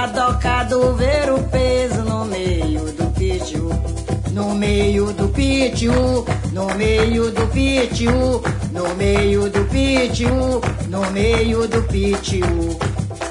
doca do ver o peso no meio do pitiu, no meio do pitiu, no meio do pitiu, no meio do pitiu, no meio do pitiu.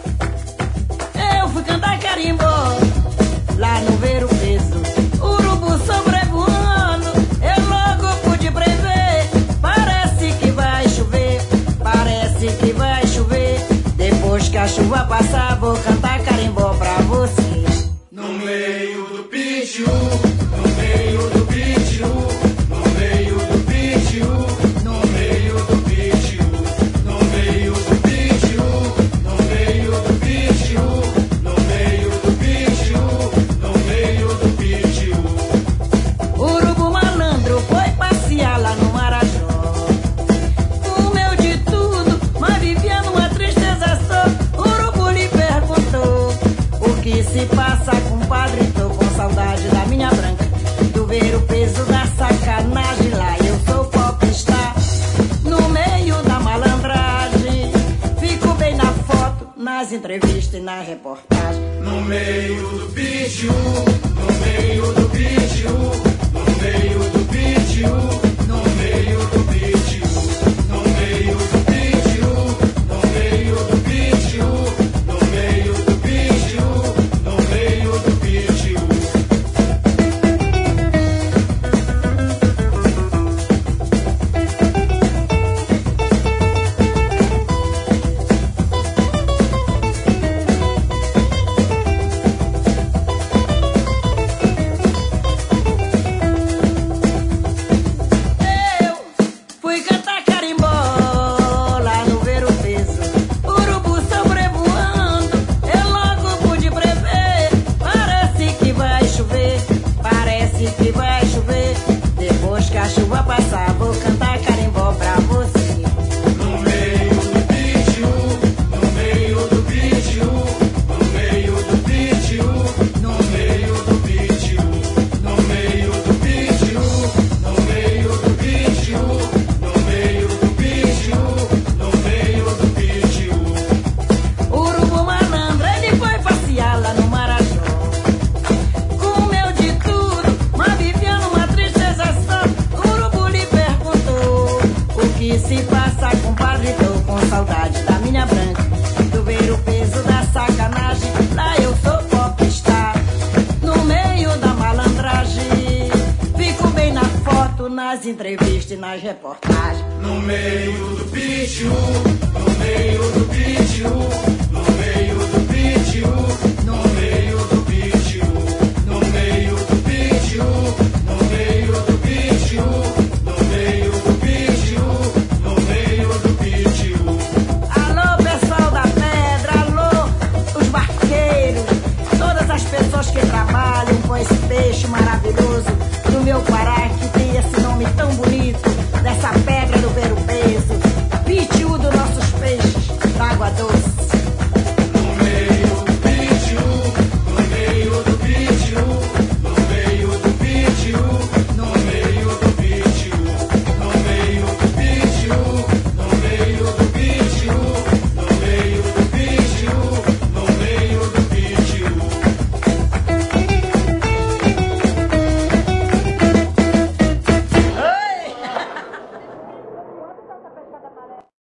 Eu fui cantar carimbó lá no ver o peso, urubu sobrevoando, eu logo pude prever. Parece que vai chover, parece que vai chover. Depois que a chuva passar, vou cantar carimbó pra você. No meio do pitiu, no meio do pitiu, no meio do pitiu, no meio do pitiu, no meio do pitiu, no meio do pitiu, no meio do pitiu, no meio do pitiu. Urubu malandro foi passear lá no Marajó, comeu de tudo, mas vivia numa tristeza só. Urubu lhe perguntou: o que se passa, compadre? Tô com saudade da minha branca, do ver o peso da sacanagem. Lá eu sou popstar, no meio da malandragem, fico bem na foto, nas entrevistas e na reportagem. No meio do pitiu, no meio do pitiu, no meio do pitiu, no meio do pitiu, no meio do pitiu, no meio do pitiu, no meio do pitiu, no meio do pitiu. Eu fui cantar carimbó lá no ver o peso, urubu sobrevoando, eu logo pude prever. Parece que vai chover, parece que vai chover. Depois que a chuva passar, vou cantar carimbó pra você. No meio do pitiu, no meio do pitiu, no meio do pitiu, no meio do pitiu, no meio do pitiu, no meio do pitiu, no meio do pitiu, no meio do pitiu. Urubu malandro, ele foi passear lá no Marajó, comeu de tudo, mas vivia numa tristeza só. Urubu lhe perguntou: o que se passa, compadre? Tô com saudade da minha branca, do ver o peso da sacanagem. Lá eu sou popstar, no meio da malandragem, fico bem na foto, nas entrevistas e nas reportagens. No meio do pitiu, no meio do pitiu, no meio do